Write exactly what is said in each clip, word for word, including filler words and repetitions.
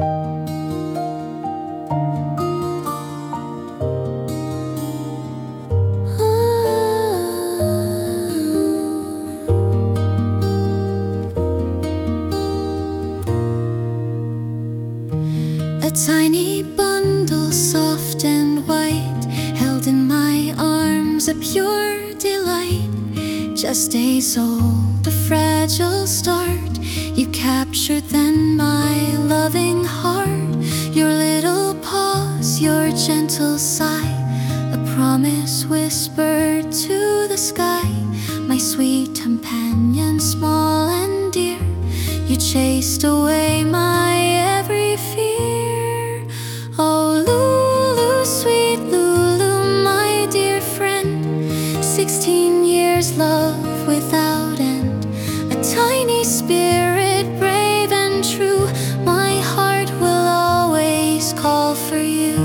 A tiny bundle, soft and white, held in my arms, a pure delight. Just days old, a fragile start, you captured then my loving heart. Your little pause, your gentle sigh, a promise whispered to the sky. My sweet companion, small and dear, you chased away my every fear. Oh Lulu, sweet Lulu, my dear friend, sixteen years love without end, a tiny spirit brave and true. My heart will always call for you.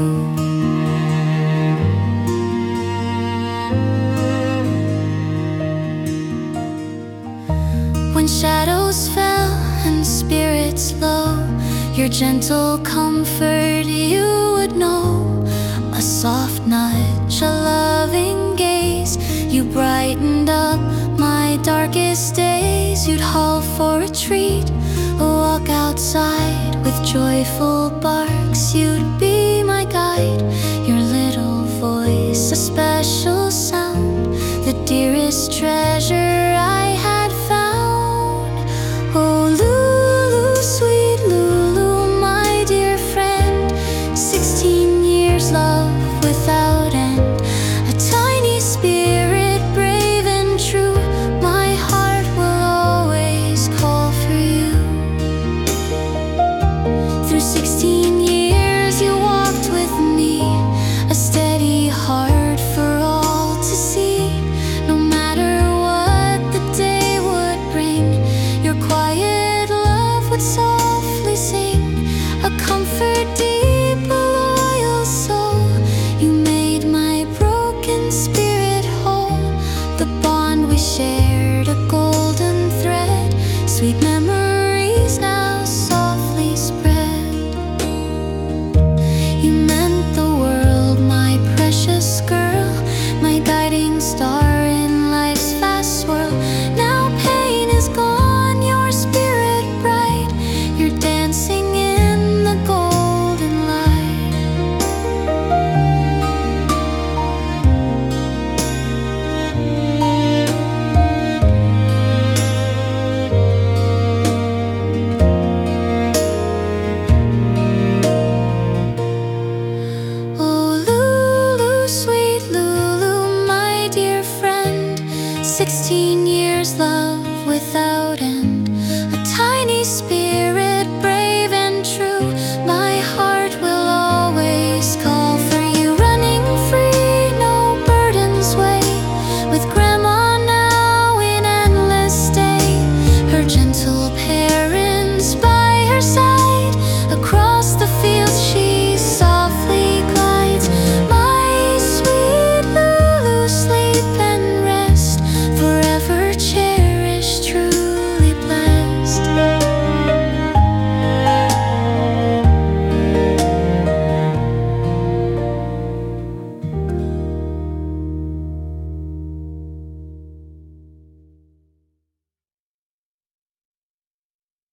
When shadows fell and spirits low, your gentle comfort you would know. A soft nudge, a loving gaze, you brightened up my darkest days. You'd haul for a treat, a walk outside with joyful barks. You'd be my guide, your little voice, a special sound, the dearest treasure